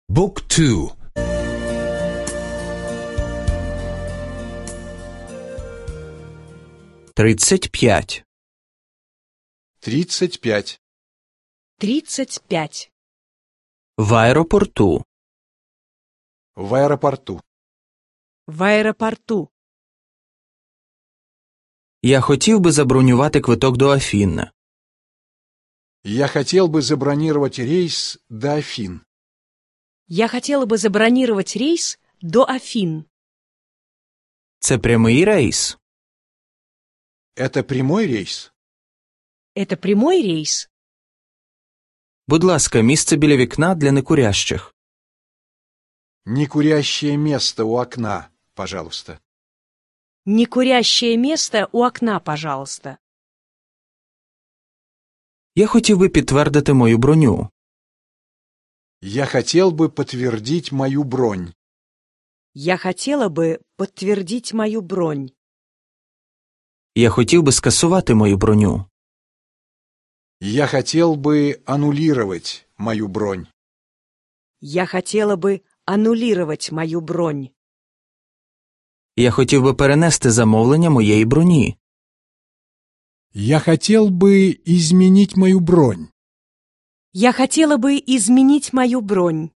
Book 2. 35. 35. 35. В аеропорту. В аэропорту. В аеропорту. Я хотів би забронювати квиток до Афін. Я хотел бы забронировать рейс до Афин. Я хотела бы забронировать рейс до Афин. Це прямий рейс? Это прямой рейс? Это прямой рейс? Будь ласка, місце біля вікна для некурящих. Некурящее место у окна, пожалуйста. Некурящее место у окна, пожалуйста. Я хотів би підтвердити мою броню. Я хотел бы подтвердить мою бронь. Я хотела бы подтвердить мою бронь. Я хотів би скасувати мою броню. Я хотел бы аннулировать мою бронь. Я хотела бы аннулировать мою бронь. Я хотів би перенести замовлення моєї броні. Я хотел бы изменить мою бронь. Я хотела бы изменить мою бронь.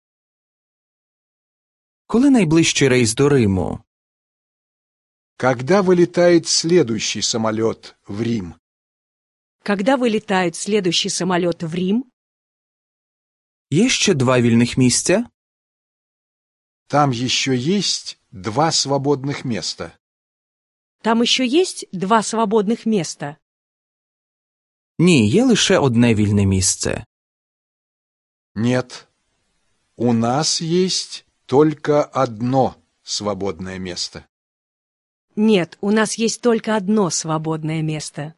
Коли найближчий рейс до Риму? Когда вылетает следующий самолет в Рим? Когда вылетает следующий самолет в Рим? Є ще 2 вільних місця? Там еще есть 2 свободных места. Там еще есть 2 свободных места? Ні, є лише одне вільне місце. Нет. У нас есть только одно свободное место. Нет, у нас есть только одно свободное место.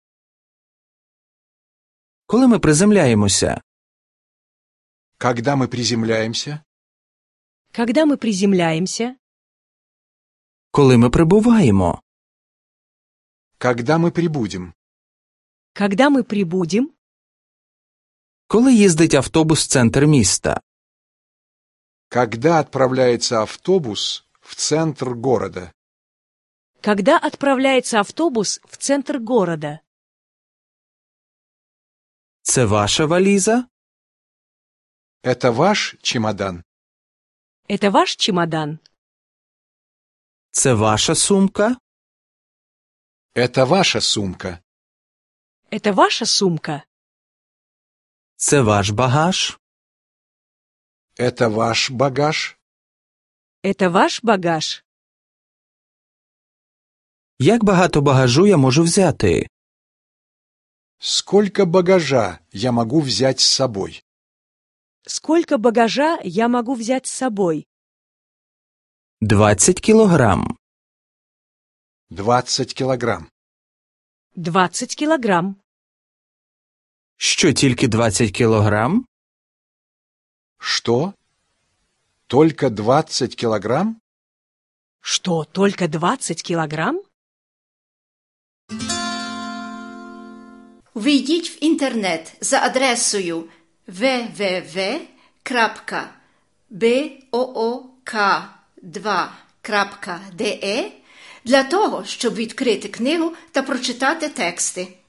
Коли ми приземляємося? Когда мы приземляемся? Когда мы приземляемся? Коли ми прибуваємо? Когда мы прибудем? Когда мы прибудем? Коли їздить автобус в центр міста? Когда отправляется автобус в центр города? Когда отправляется автобус в центр города? Це ваша валіза? Это ваш чемодан? Это ваш чемодан? Це ваша сумка? Это ваша сумка? Это ваша сумка? Це ваш багаж? Это ваш багаж? Это ваш багаж? Як багато багажу я можу взяти? Сколько багажа я могу взять с собой? Сколько багажа я могу взять с собой? 20 кілограм. 20 килограмм. 20 килограмм. Що, тільки 20 кілограм? Что? Только 20 килограмм? Что, только 20 килограмм? Вийдіть в інтернет за адресою www.book2.de для того, щоб відкрити книгу та прочитати тексти.